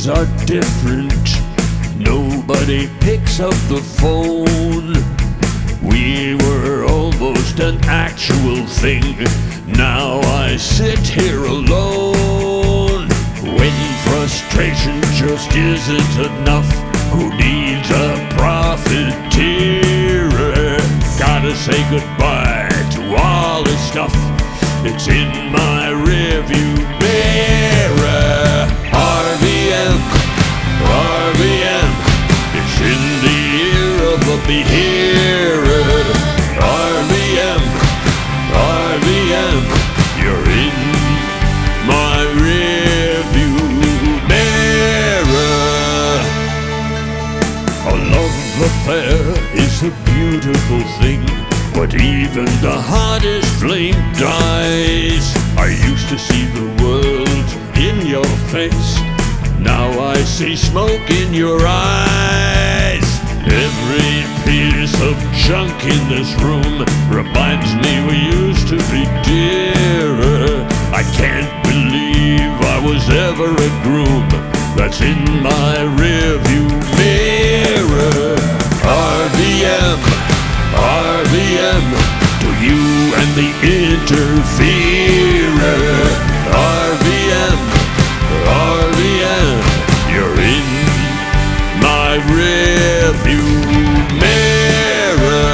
Things are different. Nobody picks up the phone. We were almost an actual thing. Now I sit here alone. When frustration just isn't enough, who needs a profiteer? Gotta say goodbye to all this stuff. It's in my rearview mirror. RVM, RVM, it's in the ear of the behearer. RVM, RVM, you're in my rearview mirror. A love affair is a beautiful thing, but even the hottest flame dies. I used to see the world in your face. Now I see smoke in your eyes. Every piece of junk in this room reminds me we used to be dearer. I can't believe I was ever a groom. That's in my rearview mirror. RVM, RVM, to you and the interferer. RVM, RVM, you're in my rearview mirror.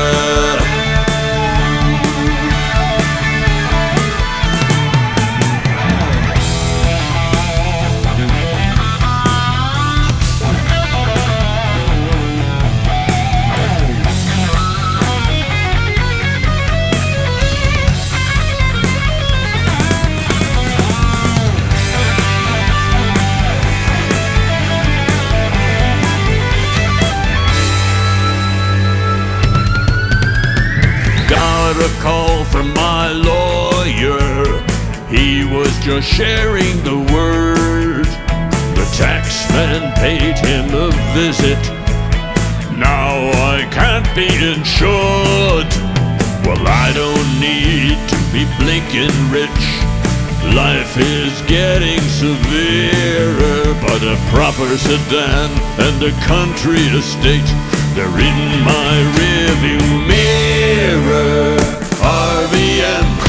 Got a call from my lawyer. He was just sharing the word. The taxman paid him a visit. Now I can't be insured. Well, I don't need to be blinking rich. Life is getting severer, but a proper sedan and a country estate, they're in my rearview mirror. RVM,